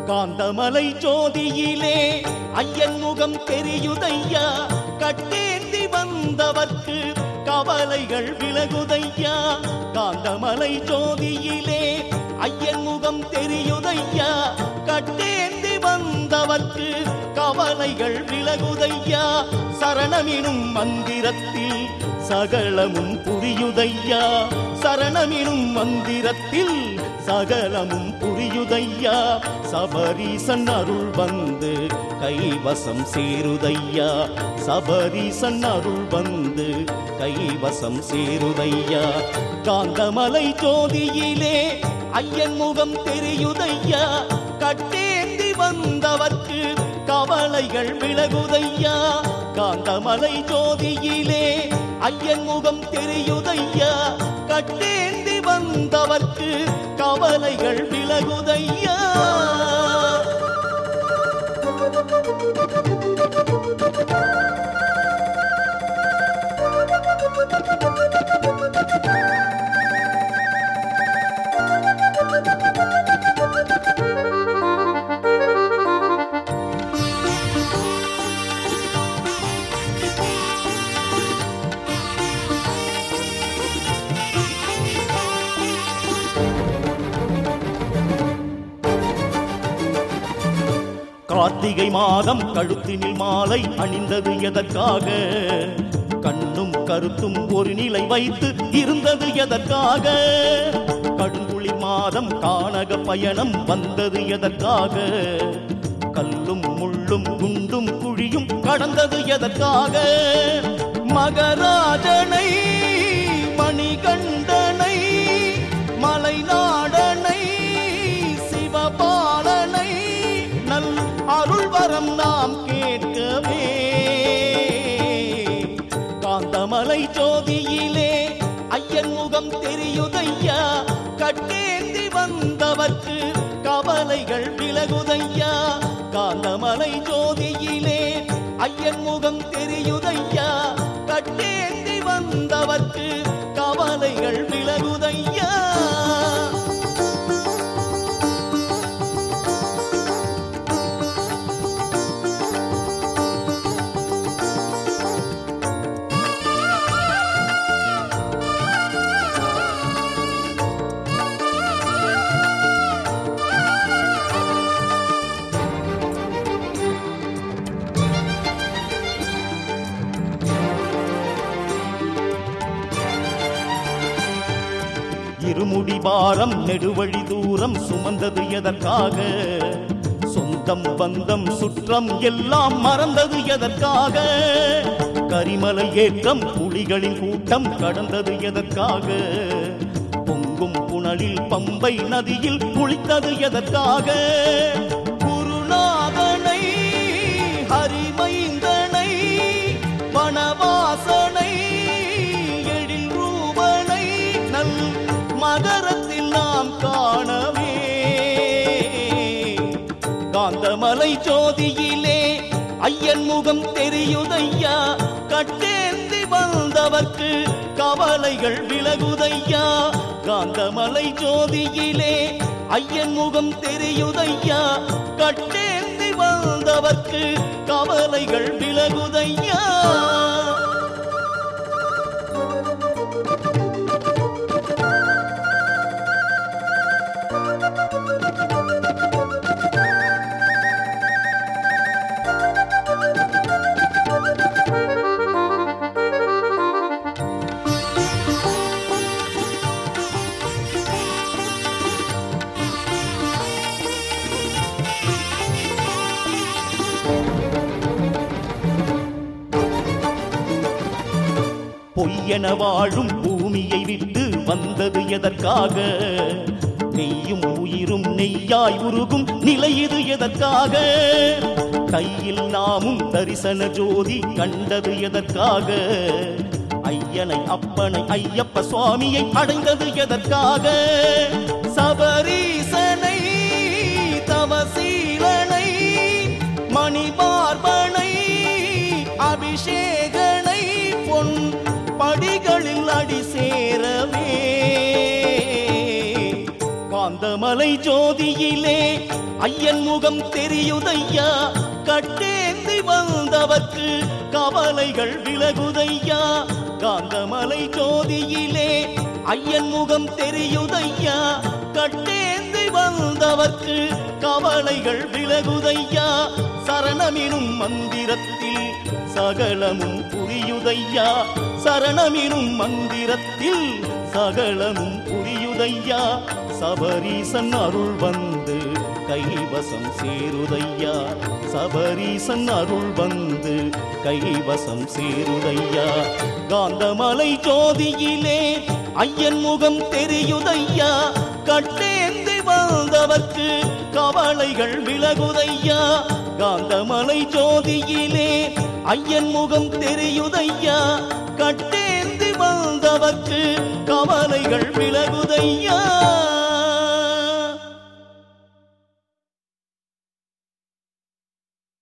காந்தமலை ஜோதியிலே ஐயன் முகம் தெரியுதையா, கட்டேந்தி வந்தவர்க்கு கவலைகள் விலகுதையா. காந்தமலை ஜோதியிலே ஐயன் முகம் தெரியுதையா, கட்டேந்தி வந்தவர்க்கு கவலைகள் விலகுதையா. சரணமினும் மந்திரத்தில் சகலமும் புரியுதையா, சரணமினும் மந்திரத்தில் சகலமும் புரியுதையா. சபரீசன் அருள் வந்து கைவசம் சேருதையா, சபரீசன் அருள் வந்து கைவசம் சேருதையா. காந்தமலை ஜோதியிலே ஐயன் முகம் தெரியுதையா, கட்டேந்தி வந்தவர்க்கு கவலைகள் விலகுதையா. காந்தமலை ஜோதியிலே ஐயன் முகம் தெரியுதையா, கட்டேந்தி வந்தவர்க்கு கவலைகள் விலகுதையா. கார்த்திகை மாதம் கழுத்தினில் மாலை அணிந்தது எதற்காக, கண்ணும் கருத்தும் ஒரு நிலை வைத்து இருந்தது எதற்காக. கடுங்குளிர் மாதம் கானக பயணம் வந்தது எதற்காக, கல்லும் முள்ளும் குண்டும் குழியும் கடந்தது எதற்காக. மகராஜனை மணிகண்டனை மலைநாடனை சிவபாலனை நல் அருள் வரம் நாம் கேட்கவே. காந்தமலை ஜோதியிலே ஐயன் முகம் தெரியுதையா, கட்டேந்தி வந்தவர்க்கு கவலைகள் விலகுதையா. காந்தமலை ஜோதியிலே ஐயன் முகம் தெரியுதையா, கட்டேந்தி வந்தவர்க்கு கவலைகள் விலகுதையா. இருமுடி பாரம் நெடுவழி தூரம் சுமந்தது எதற்காக, சொந்தம் பந்தம் சுற்றம் எல்லாம் மறந்தது எதற்காக. கரிமலை ஏற்றம் புலிகளின் கூட்டம் கடந்தது எதற்காக, பொங்கும் புனலில் பம்பை நதியில் குளித்தது எதற்காக. குருநாதனை ஹரிமைந்தனை வனவாசனை எழில் ரூபனை நல் மகரத்தில் நாம் காணவே. காந்தமலை ஜோதியிலே ஐயன் முகம் தெரியுதையா, கட்டேந்தி வந்தவர்க்கு கவலைகள் விலகுதையா. காந்தமலை ஜோதியிலே ஐயன் முகம் தெரியுதையா, கட்டேந்தி வந்தவர்க்கு கவலைகள் விலகுதையா. பொய்யென வாழும் பூமியை விட்டு வந்தது எதற்காக, நெய்யும் உயிரும் நெய்யாய் உருகும் நிலை இது எதற்காக. கையில் நாமும் தரிசன ஜோதி கண்டது எதற்காக, ஐயனை அப்பனை ஐயப்ப சுவாமியை அடைந்தது எதற்காக. சபரீசனை தவசீலனை மணிமார்பனை அபிஷேகனை பொன் படிகளில் அடி சேரவே. காந்தமலை ஜோதியிலே ஐயன் முகம் தெரியுதையா கட்டேந்தி வந்தவர்க்கு கவலைகள் விலகுதையா காந்தமலை ஜோதியிலே ஐயன் முகம் தெரியுதையா கட்டேந்தி வந்தவர்க்கு கவலைகள் விலகுதையா சரணமினும் மந்திரத்தில் சகலமும் புரியுதையா சரணமினும் மந்திரத்தில் சகலமும் புரியுதையா சபரீசன் அருள் வந்து கைவசம் சேருதையா சபரீசன் அருள் வந்து கைவசம் சேருதையா காந்தமலை ஜோதியிலே ஐயன் முகம் தெரியுதையா கட்டேந்தி வந்தவர்க்கு கவலைகள் விலகுதையா காந்தமலை ஜோதியிலே ஐயன் முகம் தெரியுதையா கட்டேந்தி வந்தவர்க்கு கவலைகள் விலகுதையா